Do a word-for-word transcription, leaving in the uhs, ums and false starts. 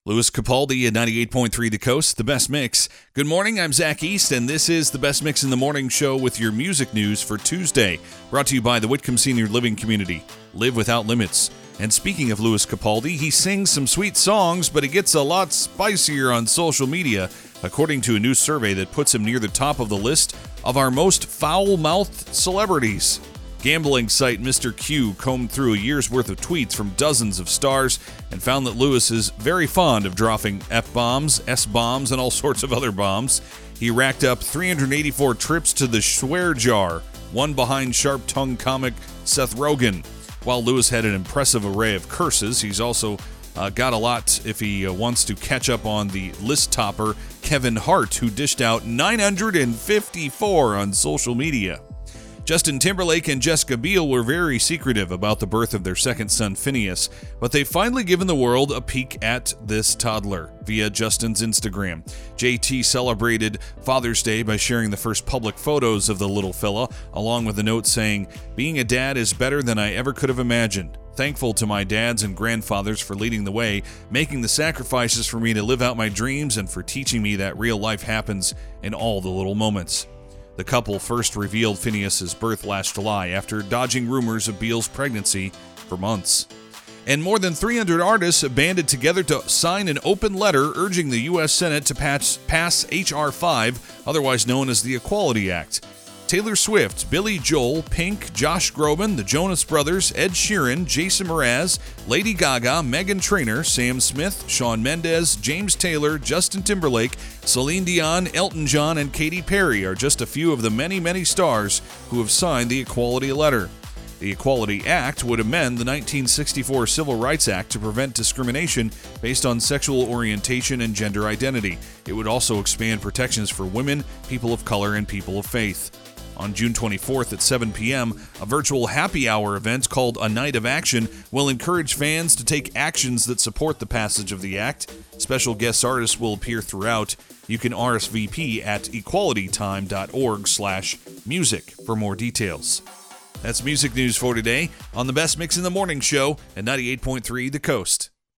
Louis Capaldi at ninety-eight point three The Coast, The Best Mix. Good morning, I'm Zach East, and this is The Best Mix in the Morning Show with your music news for Tuesday. Brought to you by the Whitcomb Senior Living Community. Live without limits. And speaking of Louis Capaldi, he sings some sweet songs, but he gets a lot spicier on social media, according to a new survey that puts him near the top of the list of our most foul-mouthed celebrities. Gambling site Mister Q combed through a year's worth of tweets from dozens of stars and found that Louis is very fond of dropping F-bombs, S-bombs, and all sorts of other bombs. He racked up three hundred eighty-four trips to the swear jar, one behind sharp-tongued comic Seth Rogen. While Louis had an impressive array of curses, he's also uh, got a lot if he uh, wants to catch up on the list topper Kevin Hart, who dished out nine hundred fifty-four on social media. Justin Timberlake and Jessica Biel were very secretive about the birth of their second son, Phineas, but they've finally given the world a peek at this toddler via Justin's Instagram. J T celebrated Father's Day by sharing the first public photos of the little fella, along with a note saying, "Being a dad is better than I ever could have imagined. Thankful to my dads and grandfathers for leading the way, making the sacrifices for me to live out my dreams, and for teaching me that real life happens in all the little moments." The couple first revealed Phineas's birth last July after dodging rumors of Biel's pregnancy for months. And more than three hundred artists have banded together to sign an open letter urging the U S Senate to pass, pass H R five, otherwise known as the Equality Act. Taylor Swift, Billy Joel, Pink, Josh Groban, the Jonas Brothers, Ed Sheeran, Jason Mraz, Lady Gaga, Meghan Trainor, Sam Smith, Shawn Mendes, James Taylor, Justin Timberlake, Celine Dion, Elton John, and Katy Perry are just a few of the many, many stars who have signed the Equality Letter. The Equality Act would amend the nineteen sixty-four Civil Rights Act to prevent discrimination based on sexual orientation and gender identity. It would also expand protections for women, people of color, and people of faith. On June twenty-fourth at seven p.m., a virtual happy hour event called A Night of Action will encourage fans to take actions that support the passage of the act. Special guest artists will appear throughout. You can R S V P at equalitytime.org slash music for more details. That's music news for today on the Best Mix in the Morning Show at ninety-eight point three The Coast.